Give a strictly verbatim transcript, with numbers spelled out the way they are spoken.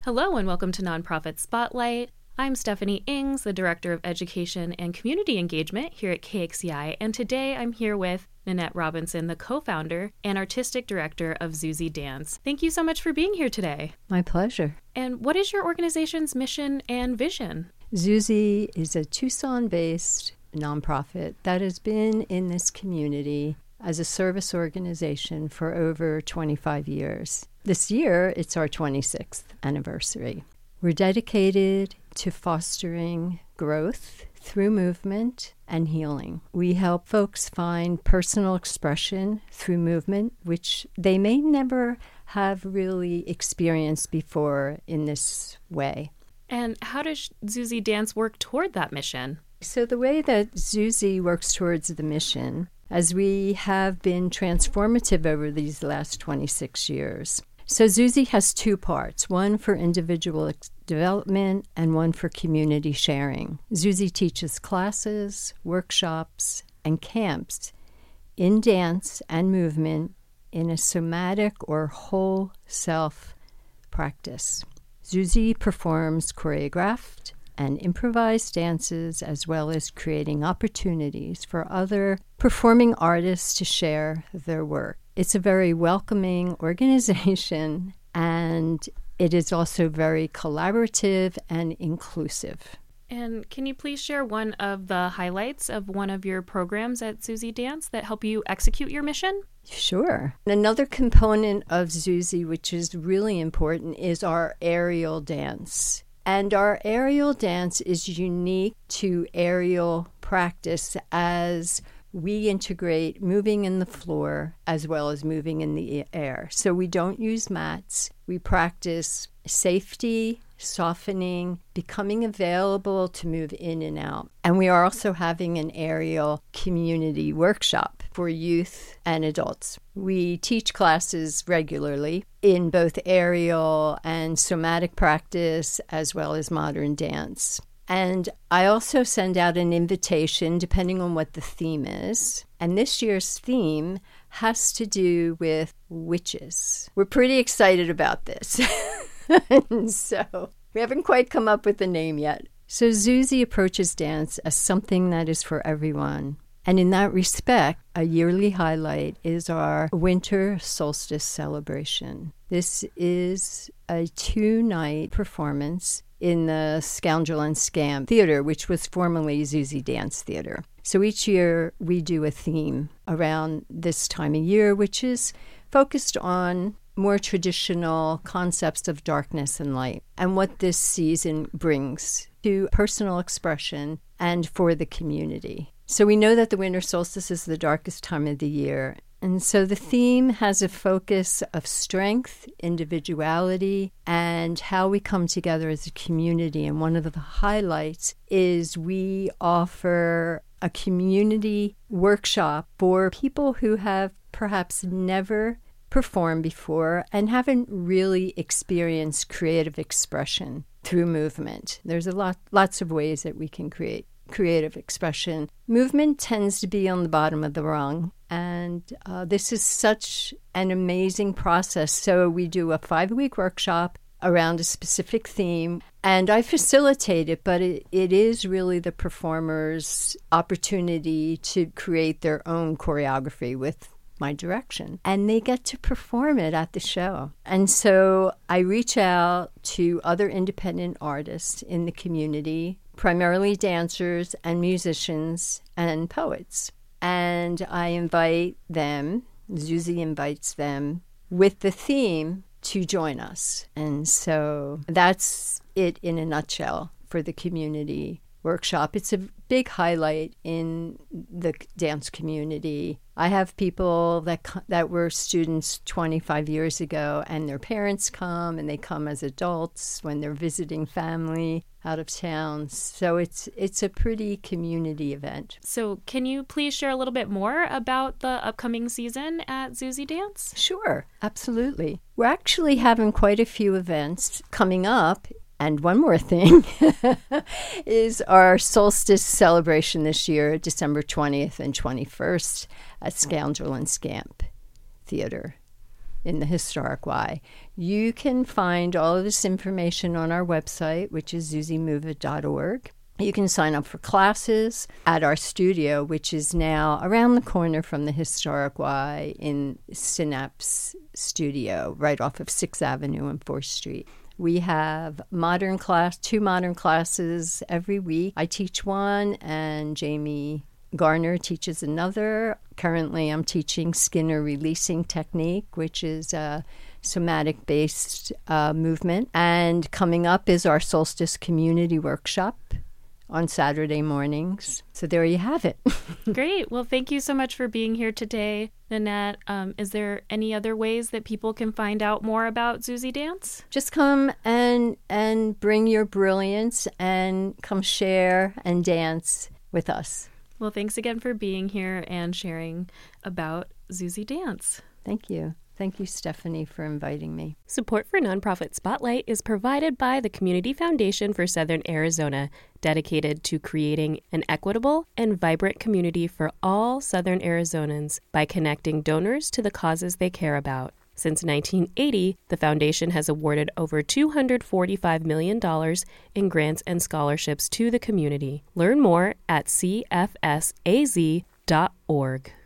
Hello and welcome to Nonprofit Spotlight. I'm Stephanie Ings, the Director of Education and Community Engagement here at K X C I, and today I'm here with Nanette Robinson, the co-founder and artistic director of Zuzi Dance. Thank you so much for being here today. My pleasure. And what is your organization's mission and vision? Zuzi is a Tucson-based nonprofit that has been in this community as a service organization for over twenty-five years. This year, it's our twenty-sixth anniversary. We're dedicated to fostering growth through movement and healing. We help folks find personal expression through movement, which they may never have really experienced before in this way. And how does Zuzi Dance work toward that mission? So the way that Zuzi works towards the mission, as we have been transformative over these last twenty-six years. So Zuzi has two parts, one for individual ex- development and one for community sharing. Zuzi teaches classes, workshops, and camps in dance and movement in a somatic or whole self practice. Zuzi performs choreographed and improvised dances, as well as creating opportunities for other performing artists to share their work. It's a very welcoming organization, and it is also very collaborative and inclusive. And can you please share one of the highlights of one of your programs at Zuzi Dance that help you execute your mission? Sure. Another component of Zuzi, which is really important, is our aerial dance. And our aerial dance is unique to aerial practice as we integrate moving in the floor as well as moving in the air. So we don't use mats. We practice safety, softening, becoming available to move in and out. And we are also having an aerial community workshop for youth and adults. We teach classes regularly in both aerial and somatic practice as well as modern dance. And I also send out an invitation depending on what the theme is. And this year's theme has to do with witches. We're pretty excited about this. And so we haven't quite come up with a name yet. So Zuzi approaches dance as something that is for everyone. And in that respect, a yearly highlight is our winter solstice celebration. This is a two-night performance in the Scoundrel and Scam Theater, which was formerly Zuzi Dance Theater. So each year we do a theme around this time of year, which is focused on more traditional concepts of darkness and light and what this season brings to personal expression and for the community. So we know that the winter solstice is the darkest time of the year. And so the theme has a focus of strength, individuality, and how we come together as a community. And one of the highlights is we offer a community workshop for people who have perhaps never performed before and haven't really experienced creative expression through movement. There's a lot, lots of ways that we can create creative expression. Movement tends to be on the bottom of the rung, and uh, this is such an amazing process. So we do a five-week workshop around a specific theme, and I facilitate it, but it, it is really the performer's opportunity to create their own choreography with my direction, and they get to perform it at the show. And so I reach out to other independent artists in the community, primarily dancers and musicians and poets. And I invite them, Zuzi invites them, with the theme to join us. And so that's it in a nutshell for the community workshop. It's a big highlight in the dance community. I have people that that were students twenty-five years ago, and their parents come, and they come as adults when they're visiting family out of town. So it's it's a pretty community event. So can you please share a little bit more about the upcoming season at Zuzi Dance? Sure, absolutely. We're actually having quite a few events coming up. And one more thing is our solstice celebration this year, December twentieth and twenty-first at Scoundrel and Scamp Theater in the historic Y. You can find all of this information on our website, which is zuzi move it dot org. You can sign up for classes at our studio, which is now around the corner from the Historic Y in Synapse Studio, right off of sixth Avenue and fourth Street. We have modern class, two modern classes every week. I teach one, and Jamie Garner teaches another. Currently, I'm teaching Skinner releasing technique, which is a somatic-based uh, movement. And coming up is our Solstice Community Workshop on Saturday mornings. So there you have it. Great. Well, thank you so much for being here today, Nanette. Um, is there any other ways that people can find out more about Zuzi Dance? Just come and and bring your brilliance and come share and dance with us. Well, thanks again for being here and sharing about Zuzi Dance. Thank you. Thank you, Stephanie, for inviting me. Support for Nonprofit Spotlight is provided by the Community Foundation for Southern Arizona, dedicated to creating an equitable and vibrant community for all Southern Arizonans by connecting donors to the causes they care about. Since nineteen eighty, the foundation has awarded over two hundred forty-five million dollars in grants and scholarships to the community. Learn more at c f s a z dot org.